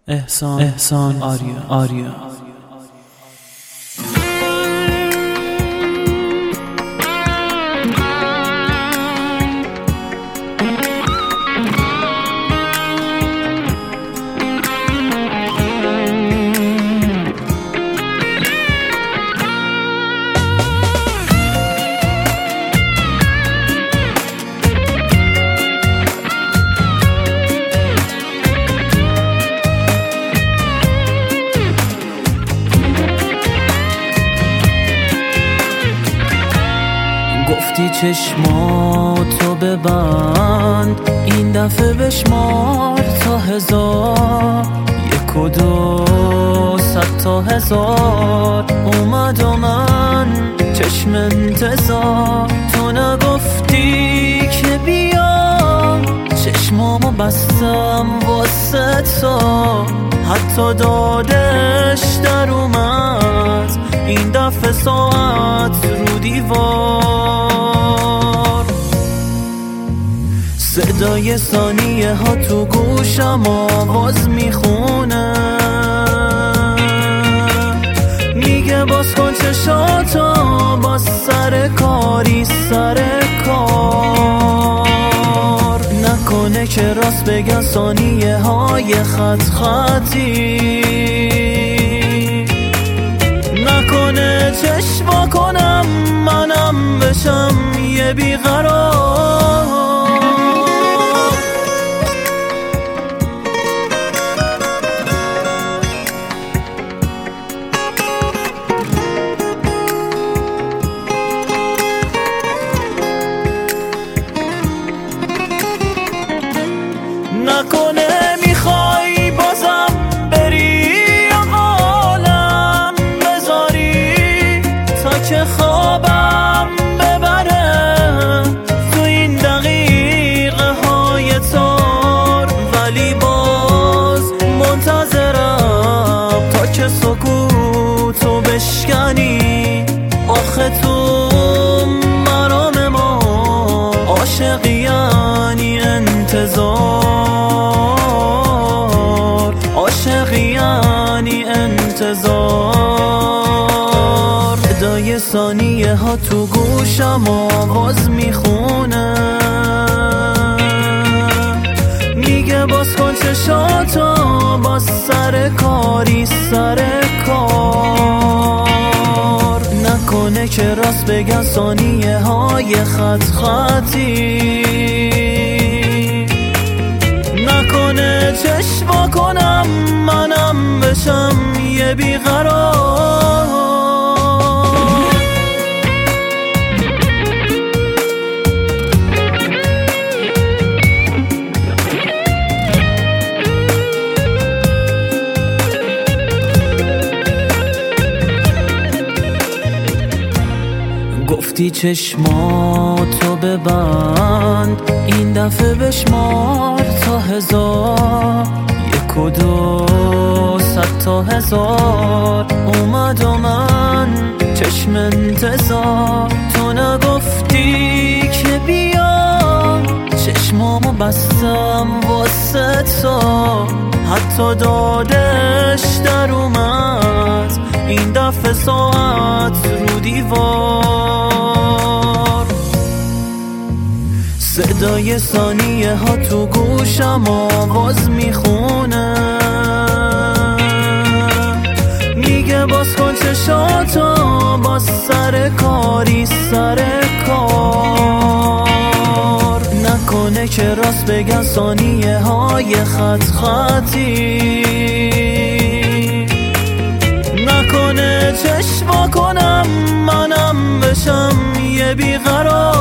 احسان آریا گفتی چشماتو ببند، این دفعه بشمار تا 1000، 1 و 2 100 تا 1000. اومد و من چشم انتظار، تو نگفتی که بیا، چشمامو بستم واسه تو، حتی دادش در اومد این دفعه ساعت رو دیوار. صدای ثانیه ها تو گوشم آواز میخونه، میگه باز کن چشاتو، باز سر کاری سر کار. نکنه که راست بگن ثانیه های خط خطی، نکنه چشم کنم منم بشم یه بیقرار. نکنه میخوای بازم بری عالم بذاری تا که خوابم ببره تو این دقیقه های تار، ولی باز منتظرم تا که سکوتو بشکنی. آخه تو مرام ما عاشقی یعنی انتظار، عاشقی یعنی انتظار. صدای ثانیه ها تو گوشم آواز میخونه، میگه باز کن چشاتو، باز سر کاری سر کار. نکنه که راست بگن ثانیه های خط خطی، نکنه چشم کنم منم بشم یه بیقرار. گفتی چشماتو ببند، این دفعه بشمار تا 1000، 1 و 2 100 تا 1000. اومد و من چشم انتظار، تو نگفتی که بیا، چشمامو بستم واسه تو، حتی دادش در اومد این دفعه ساعت رو دیوار. صدای ثانیه ها تو گوشم آواز میخونه، میگه باز کن چشاتو، باز سر کاری سر کار. نکنه که راست بگن ثانیه های خط خطی، نکنه چشم کنم منم بشم یه بیقرار.